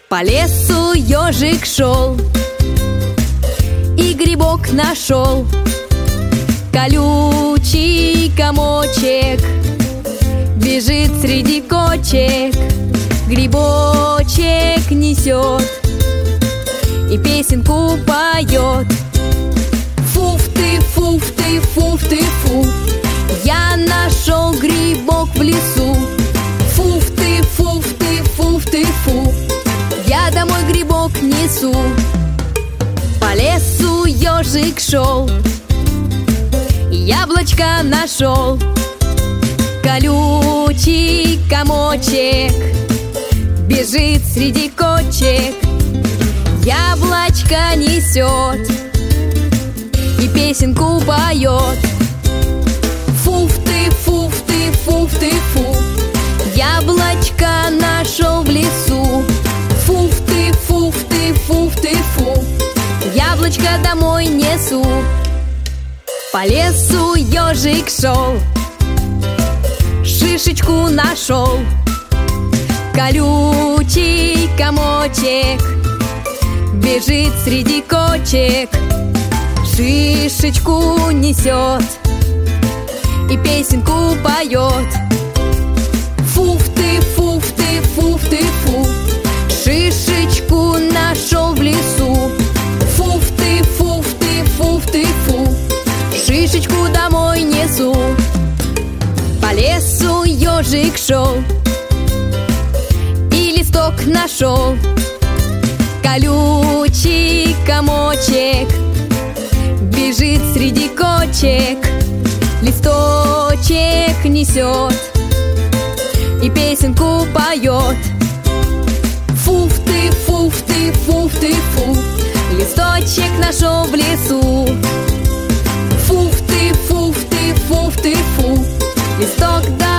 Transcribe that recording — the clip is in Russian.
По лесу ежик шел и грибок нашел. Колючий комочек бежит среди кочек, грибочек несет и песенку поет. Фуф-ты, фуф-ты, фуф-ты, фу, я нашел грибок в лесу. Фуф-ты, фуф-ты, фуф-ты, фу, я домой грибок несу. По лесу ежик шел, яблочко нашел. Колючий комочек бежит среди кочек, яблочко несет и песенку поет. Фуф-ты, фуф-ты, фуф-ты, фу, яблочко нашел в лесу. Фуф-ты, фуф-ты, фуф-ты, фу, яблочко домой несу. По лесу ежик шел, шишечку нашел. Колючий комочек бежит среди кочек, шишечку несет и песенку поет. Фуф-ты, фуф-ты, фуф-ты, фу, шишечку нашел в лесу. Фуф-ты, фуф-ты, фуф-ты, фу, шишечку домой несу. По лесу ежик шел и листок нашел. Колючий комочек бежит среди кочек, листочек несет и песенку поет. Фуф-ты, фуф-ты, фуф-ты, фу, листочек нашел в лесу. Фуф-ты, фуф-ты, фуф-ты, фу, листок да